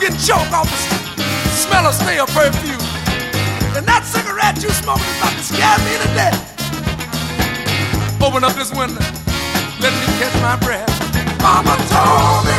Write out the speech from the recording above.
get choked off the smell of stale perfume. And that cigarette you smoking is about to scare me to death. Open up this window, let me catch my breath. Mama told me